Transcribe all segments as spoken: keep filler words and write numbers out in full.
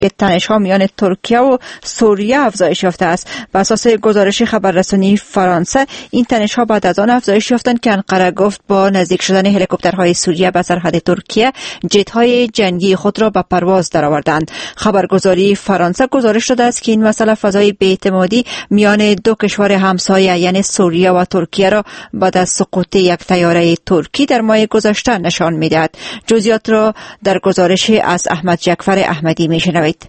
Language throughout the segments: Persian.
تنش‌ها میان ترکیه و سوریه افزایش یافته است. بر اساس گزارش خبررسانی فرانسه، این تنش‌ها بعد از آن افزایش یافتند که انقره گفت با نزدیک شدن هلیکوپترهای سوریه به سرحد ترکیه، جت‌های جنگی خود را به پرواز درآوردند. خبرگزاری فرانسه گزارش داده است که این مسئله فضای بی‌اعتمادی میان دو کشور همسایه یعنی سوریه و ترکیه را بعد از سقوط یک طیاره ترکی در ماه گذشته نشان می‌دهد. جزئیات را در گزارش از احمد جعفر احمدی می‌شنوید.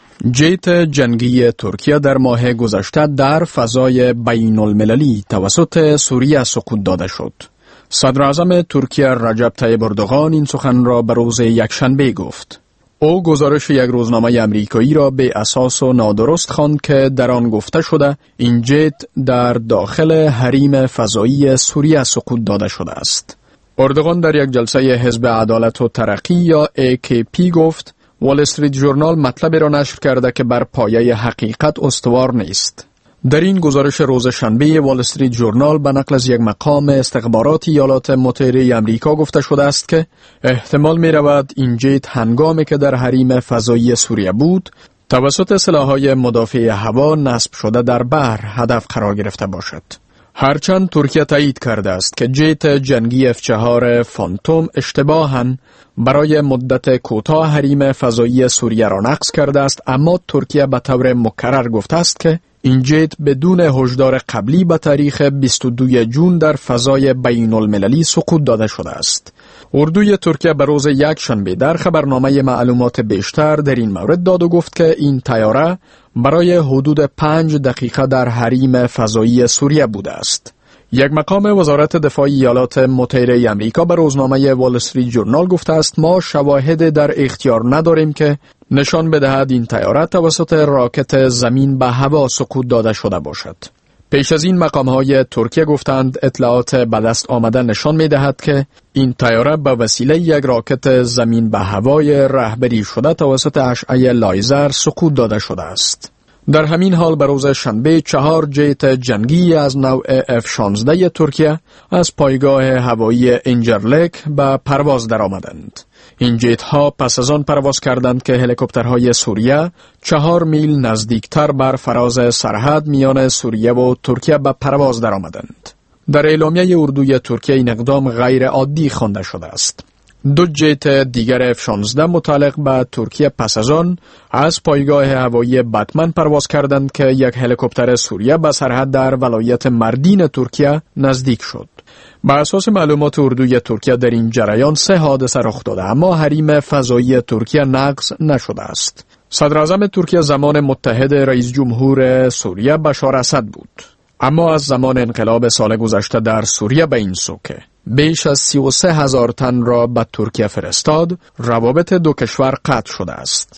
جت جنگی ترکیه در ماه گذشته در فضای بین المللی توسط سوریه سقوط داده شد. صدر اعظم ترکیه رجب طیب اردوغان این سخن را به روز یکشنبه گفت. او گزارش یک روزنامه امریکایی را به اساس و نادرست خواند که در آن گفته شده این جت در داخل حریم فضایی سوریه سقوط داده شده است. اردوغان در یک جلسه حزب عدالت و ترقی یا ای کی پی گفت وال استریت ژورنال مطلبی را نشر کرده که بر پایه حقیقت استوار نیست. در این گزارش روز شنبه وال استریت ژورنال به نقل از یک مقام استخبارات ایالات متحده آمریکا گفته شده است که احتمال می رود این جت هنگامی که در حریم فضایی سوریه بود توسط سلاح‌های مدافع هوا نصب شده در بحر هدف قرار گرفته باشد. هرچند ترکیه تایید کرده است که جت جنگی اف چهار فانتوم اشتباهاً برای مدت کوتاه حریم فضایی سوریه را نقض کرده است، اما ترکیه به طور مکرر گفته است که این جت بدون هشدار قبلی به تاریخ بیست و دوم ژوئن در فضای بین المللی سقوط داده شده است. اردوی ترکیه به روز یکشنبه در خبرنامه معلومات بیشتر در این مورد داد و گفت که این طیاره برای حدود پنج دقیقه در حریم فضایی سوریه بوده است. یک مقام وزارت دفاع ایالات متحده آمریکا به روزنامه وال استریت ژورنال گفته است ما شواهد در اختیار نداریم که نشان بدهد این طیاره توسط راکت زمین به هوا سقوط داده شده باشد. پیش از این مقام‌های ترکیه گفتند اطلاعات به دست آمده نشان می‌دهد که این طیاره به وسیله یک راکت زمین به هوای رهبری شده توسط اشعه لایزر سقوط داده شده است. در همین حال به روز شنبه چهار جت جنگی از نوع اف شانزده ترکیه از پایگاه هوایی انجرلک به پرواز درآمدند. این جت ها پس از آن پرواز کردند که هلیکوپترهای سوریه چهار میل نزدیکتر بر فراز سرحد میان سوریه و ترکیه به پرواز درآمدند. در اعلامیه اردوی ترکیه این اقدام غیر عادی خوانده شده است. دو جت دیگر اف شانزده متعلق به ترکیه پس از آن از پایگاه هوایی بتمن پرواز کردند که یک هلیکوپتر سوریه به سرحد در ولایت مردین ترکیه نزدیک شد. بر اساس معلومات اردوی ترکیه در این جریان سه حادثه رخ داده اما حریم فضایی ترکیه نقض نشده است. صدر اعظم ترکیه زمان متحد رئیس جمهور سوریه بشار اسد بود، اما از زمان انقلاب سال گذشته در سوریه به این سو که بیش از سی و سه هزار تن را به ترکیه فرستاد، روابط دو کشور قطع شده است.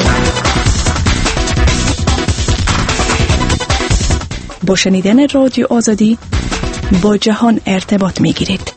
با شنیدن رادیو آزادی با جهان ارتباط می گیرید.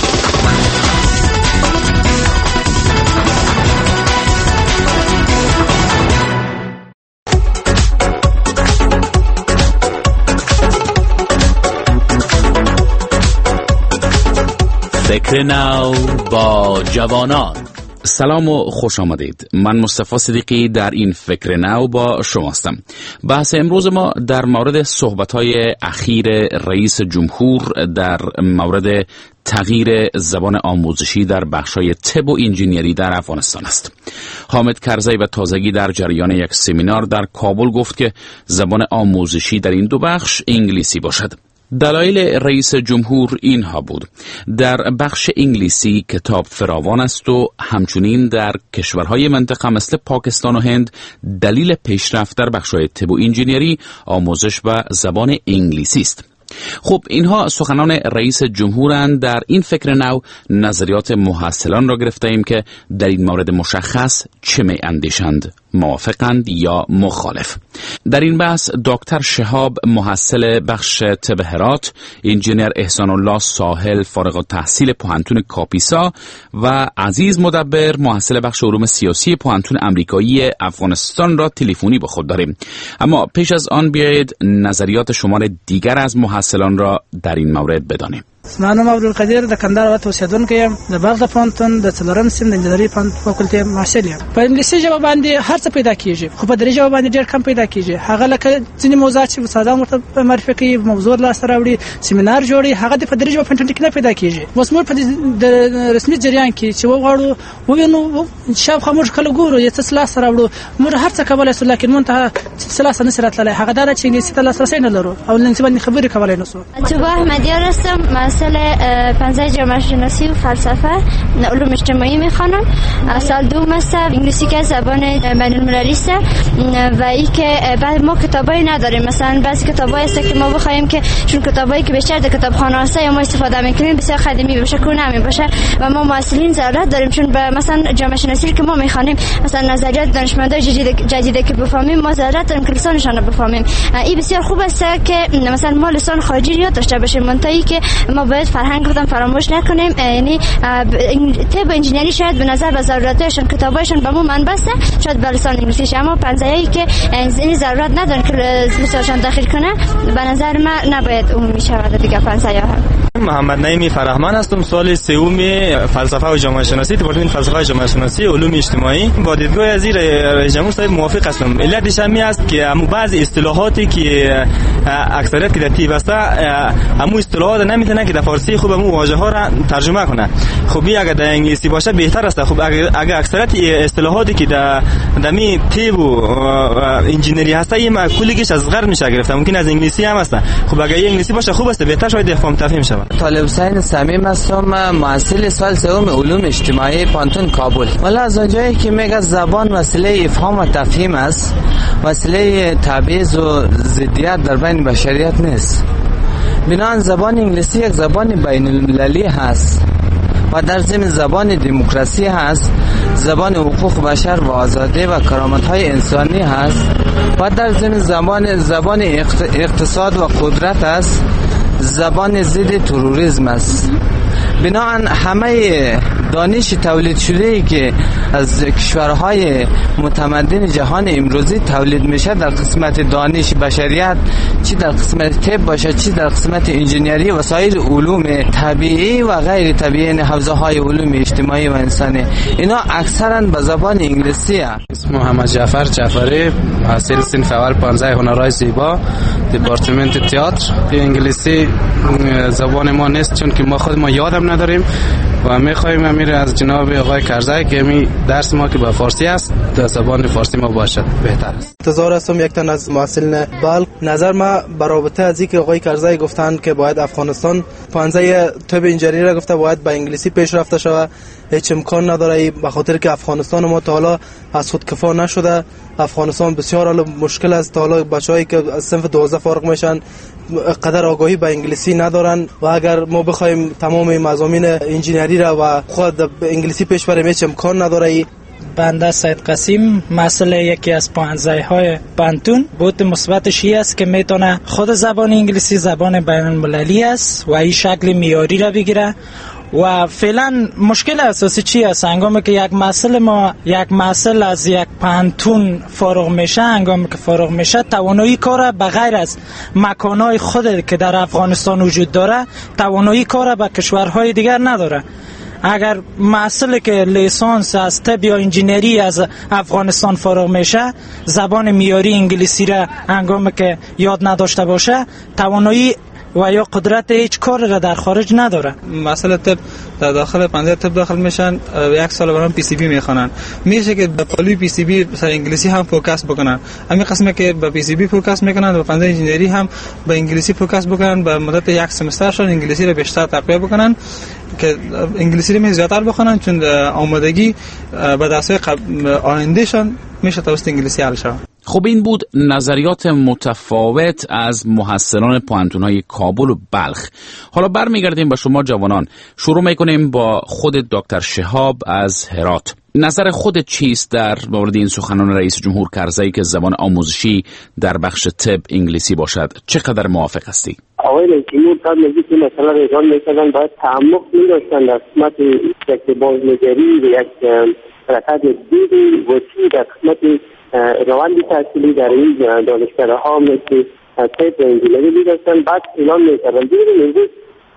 فکر نو با جوانان. سلام و خوش آمدید. من مصطفی صدیقی در این فکر نو با شماستم. بحث امروز ما در مورد صحبت‌های اخیر رئیس جمهور در مورد تغییر زبان آموزشی در بخش‌های طب و انجینیری در افغانستان است. حامد کرزی و تازگی در جریان یک سمینار در کابل گفت که زبان آموزشی در این دو بخش انگلیسی باشد. دلایل رئیس جمهور اینها بود: در بخش انگلیسی کتاب فراوان است و همچنین در کشورهای منطقه مثل پاکستان و هند دلیل پیشرفت در بخش‌های طب و انجینیری آموزش و زبان انگلیسی است. خب اینها سخنان رئیس جمهورند. در این فکر نو نظریات محصلان را گرفته ایم که در این مورد مشخص چه می اندیشند، موافقند یا مخالف. در این بحث دکتر شهاب محصل بخش طب هرات، انجینیر احسان الله ساحل فارغ التحصیل پوهنتون کاپیسا و عزیز مدبر محصل بخش علوم سیاسی پوهنتون امریکایی افغانستان را تلفنی با خود داریم. اما پیش از آن بیایید نظریات شمار دیگر از محصلان را در این مورد بدانیم. منم عبدالقدیر د کندهار ولایت اوسیدونکی یم. د بلخ پوهنتون د څلورم صنف د انجنیري فاکولټي محصل یم. په انګلیسي ژبه باندې هر څه پیدا کیږي، خو په دري ژبه باندې ډېر کم پیدا کیږي. هغه لکه ځینې موضوعات چې استادان ورته معرفي کوي، موضوع لاس راوړي، سیمینار جوړي، هغه د په دري ژبه په انټرنیټ کې نه پیدا کیږي. اوس موږ په د رسمي جریان کې چې وغواړو ووینو شاو خاموش کله ګورو یا څه لاس راوړو، موږ هر څه کولای شو، لکه مونږ ته څه لاس نه راتللی. هغه دا چې انګلیسي ته لاسرسی نه لرو او انګلیسي باندې خبرې کولای نه شو. توبه احمدیار هستم، مسئله پانزده جامعه شناسی و فلسفه علوم اجتماعی میخوانم. سال دوم هستم. انگلیسی که زبان بین المللی است و ای که بعد ما کتابایی نداریم. مثلا بعضی کتابایی هست که ما بخوایم که چون کتابایی که بیشتر در کتابخانه هست یا ما استفاده میکنیم بسیار قدیمی باشه، کهنه باشه و ما مسئولین ضرورت داریم، چون به مثلا جامعه شناسی که ما میخوانیم مثلا نظریات دانشمندای جدید جدیدی که بفهمیم ما ضرورت داریم که لسانشان رو بفهمیم. این بسیار خوب است که مثلا ما لسان خارجی یاد داشته باشیم، منتهی که ما باید فرهنگ خودمون فراموش نکنیم. یعنی طب انجینری شاید به نظر به ضرورتشون کتابایشون به ما منبع است، شاید به لسان انگلیسی، اما پنځایی که این ضرورت نداره که لسانشون داخل کنه به نظر من نباید عمومی شود دیگه. پنځایی ها محمد نعیمی فرهمند هستم، سال سوم فلسفه و جامعه شناسی، دپارتمان فلسفه و جامعه شناسی علوم اجتماعی. با دیدگاه از رئیس جمهور صاحب موافق هستم. علتش همین است که همو بعضی اصطلاحاتی که اکثریت که در تیب است همو اصطلاحات نمیتونه که در فارسی خوب همو واژه ها را ترجمه کنه. خب اگه در انگلیسی باشه بهتر است. خب اگه اگه اکثریت اصطلاحاتی که در دمی تیب و انجینری هست این کلیش از غرب میشه گرفته، ممکن از انگلیسی هم هست. خب اگه انگلیسی باشه خوب است، بهتر شاید افهام تفهیم شود. طالب حسین صمیم هستم، محصل سال سوم علوم اجتماعی پانتون کابل. والا از اونجایی که میگه زبان وسیله افهام و تفهیم است، وسیله تبعیض و ضدیت در بین بشریت نیست. بنابراین زبان انگلیسی یک زبان بین المللی هست و در ضمن زبان دموکراسی هست، زبان حقوق بشر و آزادی و کرامت‌های انسانی هست و در ضمن زبان زبان اقتصاد و قدرت است، زبان ضد تروریسم است. بنابراین همه دانش تولید شده ای که از کشورهای متمدن جهان امروزی تولید میشه در قسمت دانش بشریت، چی در قسمت طب باشه، چی در قسمت انجینری و سایر علوم طبیعی و غیر طبیعی، حوزه های علوم اجتماعی و انسانی، اینا اکثرا به زبان انگلیسی هست. اسم محمد جعفر جعفری، حاصل صنف اول پانزده هنرهای زیبا، دپارتمان تئاتر. انگلیسی زبان ما نیست چون که ما خود ما یادم نداریم و میخوایم امیر از جناب آقای کرزی که می درس ما که به فارسی است در زبان فارسی ما باشد بهتر است. انتظار هستم یک تن از محصلین بلخ. نظر ما برابطه از اینکه آقای کرزی گفتند که باید افغانستان پانزده طب انجینری را گفته باید به انگلیسی پیش رفته شود، هیچ امکان نداره به خاطر که افغانستان ما تا حالا از خود کفا نشده. افغانستان بسیار حالا مشکل است، تا حالا بچه‌ای که از صنف دوازده فارغ میشن قدر آگاهی به انگلیسی ندارن و اگر ما بخوایم تمام مضامین انجینری را و خود به انگلیسی پیش بریم هیچ امکان نداره. بنده سید قاسم، مسئله یکی از پانزده های پانتون. بود مثبتش است که میتونه خود زبان انگلیسی زبان بین المللی است و این شکل معیاری را بگیره و فعلا مشکل اساسی چی است؟ هنگامی که یک مسئله ما یک مسئله از یک پانتون فارغ میشه، هنگامی که فارغ میشه توانایی کار به غیر از مکانهای خود که در افغانستان وجود داره توانایی کار به کشورهای دیگر نداره. اگر مسئله که لیسانس از طب یا انجینری از افغانستان فارغ میشه زبان معیاری انگلیسی را هنگامی که یاد نداشته باشه توانایی و یا قدرت هیچ کار را در خارج نداره. مسئله طب در داخل پنجاه طب داخل میشن، یک سال برام پی سی بی میخوانن، میشه که به پالوی پی سی بی سر انگلیسی هم فوکس بکنن. همین قسمه که به پی سی بی فوکس میکنن و پنجاه انجینری هم به انگلیسی فوکس بکنن، به مدت یک سمسترشون انگلیسی را بیشتر تقویت بکنن که انگلیسی رو زیادتر بخونن، چون آمادگی به درس‌های آیندهشان میشه توسط انگلیسی حل شود. خب این بود نظریات متفاوت از محصلان پوهنتون‌های کابل و بلخ. حالا برمیگردیم به شما جوانان. شروع میکنیم با خود دکتر شهاب از هرات. نظر خود چیست در مورد این سخنان رئیس جمهور کرزی که زبان آموزشی در بخش طب انگلیسی باشد؟ چقدر موافق هستی؟ آقای رئیس جمهور تا نزدیک این مسئله را ایران میکردن باید تعمق می‌داشتن در قسمت یک بازنگری و یک حرکت دیدی وسیع در قسمت روندی تحصیلی در این دانشگاه ها مثل طب و انجینری می‌داشتن، بعد اعلام می‌کردن. دیدیم امروز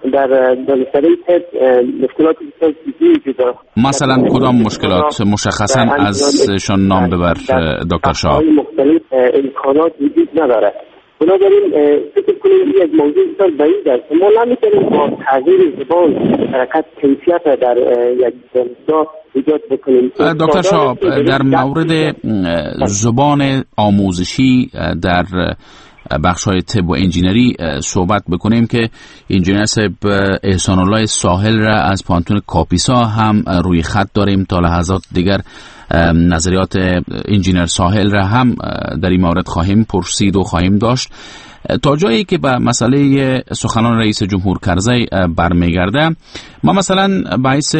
در دانشکده طب مشکلات بسیار جدی وجود دارد. مثلا کدام مشکلات مشخصا ازشان نام ببر دکتر شهاب؟ مختلف امکانات وجود ندارد. بنابراین فکر کنیم این از موضوع بسیار بعید است. ما نمیتونیم با تغییر زبان حرکت کیفیت در یک دانشگاه ایجاد بکنیم. دکتر شهاب، در مورد زبان آموزشی در بخش‌های طب و انجینری صحبت بکنیم که انجینر صاحب احسان الله ساحل را از پانتون کاپیسا هم روی خط داریم. تا لحظات دیگر نظریات انجینر ساحل را هم در این مورد خواهیم پرسید و خواهیم داشت. تا جایی که به مسئله سخنان رئیس جمهور کرزی برمیگرده، ما مثلا باعث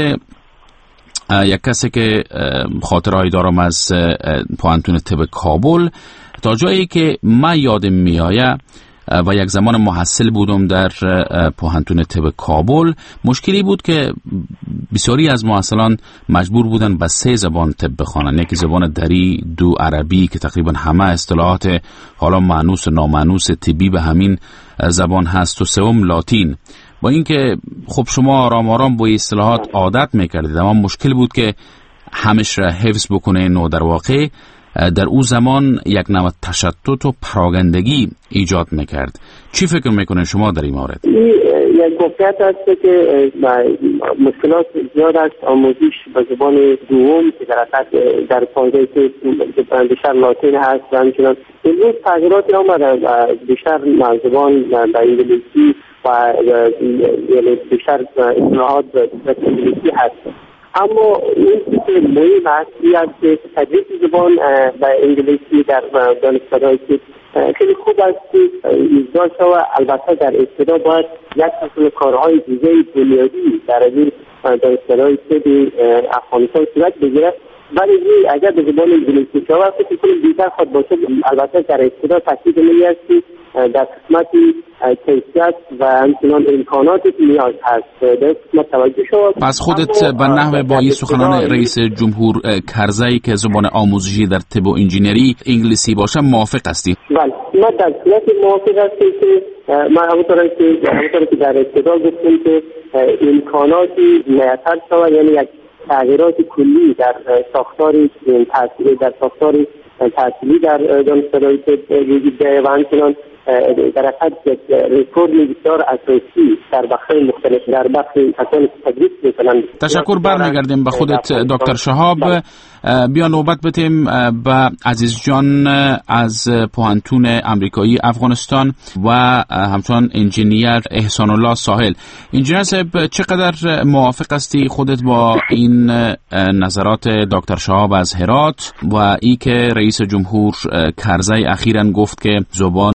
یک کسی که خاطرهایی دارم از پانتون طب کابل، تا جایی که من یادم میآید و یک زمان محصل بودم در پوهنتون طب کابل، مشکلی بود که بسیاری از محصلان مجبور بودن به سه زبان طب بخوانند. یکی زبان دری، دو عربی که تقریبا همه اصطلاحات حالا مانوس و نامانوس طبی به همین زبان هست، و سوم لاتین. با اینکه خب شما آرام آرام با اصطلاحات عادت میکردید، اما مشکل بود که همش را حفظ بکنین و در واقع در او زمان یک نوع تشتت و پراگندگی ایجاد میکرد. چی فکر میکنین شما در این مورد؟ یک گفتیت است که مشکلات زیاد است آموزش به زبان دوم که در اصل در پایده که بیشتر لاتین هست و همچنان امروز تغییراتی آمده بیشتر زبان به انگلیسی و بیشتر اصطلاحات به انگلیسی هست. اما این که مهم است این است که تدریس زبان به انگلیسی در دانشگاه‌های خیلی خوب است که اجرا شود. البته در ابتدا باید یک قسم کارهای دیگه بنیادی در این دانشگاه‌های طب افغانستان صورت بگیرد، ولی اگر به زبان انگلیسی شود فکر کنم بیشتر خود باشه. البته در ابتدا تاکید نمی است که در قسمت کیفیت و همچنان امکانات نیاز هست در قسمت توجه شود. پس خودت به نحو با این سخنان رئیس جمهور کرزی که زبان آموزشی در طب و انجینری انگلیسی باشه موافق هستی؟ بله، من در صورت موافق هستم که من همونطور که همونطور که در ابتدا گفتم که امکاناتی میسر شود، یعنی یک تغییرات کلی در ساختار تحصیلی در ساختار تحصیلی در دانشگاه‌های وجود دارد و همچنان در اصل یک ریفورم بسیار اساسی در بخش‌های مختلف در بخش کسانی که تدریس می‌کنند. تشکر. برمیگردیم به خودت دکتر شهاب. بیا نوبت بدیم به عزیز جان از پوهنتون امریکایی افغانستان و همچنان انجینیر احسان الله ساحل. انجینیر صاحب، چقدر موافق هستی خودت با این نظرات دکتر شهاب از هرات و ای که رئیس جمهور کرزی اخیراً گفت که زبان